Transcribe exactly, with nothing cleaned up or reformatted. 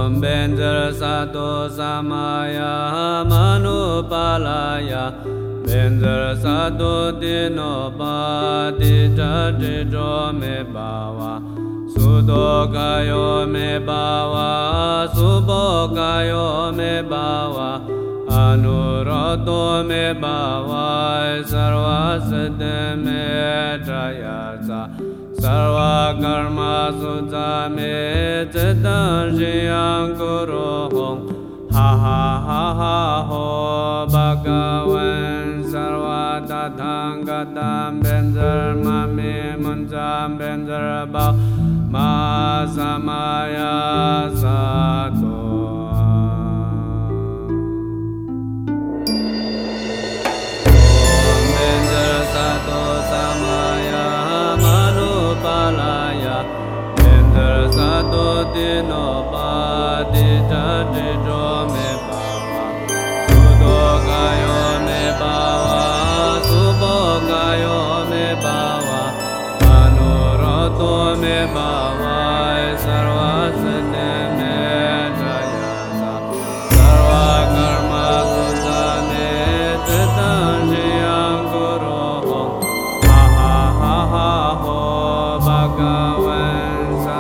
Om Benzer Sato Samaya Manupalaya Benzer Sato Dino Pati Chatijo Me Bhava Sudokayo Me Bhava Subokayo Me Bhava Anuroto Me Bhava Sarvasate Me Trayasa Sarva Karma Sutta Me Chitta Shiyam Kuru Hong Ha Ha Ha Ha Ho Bhagavan Sarva Tathagatam Benzer Mami Munjam Benzer Bhav Ma Samaya Sato Om Benzer Sato Samaya Manupalaya Benzer Sato Dino Pati Chatijo Me Bhava Sudokayo Me Bhava Subokayo Me Bhava Anuroto Me Bhava Sarvasate Me Trayasa Sarva Karma Sutta Me Chitta Shiyam Kuru Hong Ha Ha Ha Ha Ho Bhagavan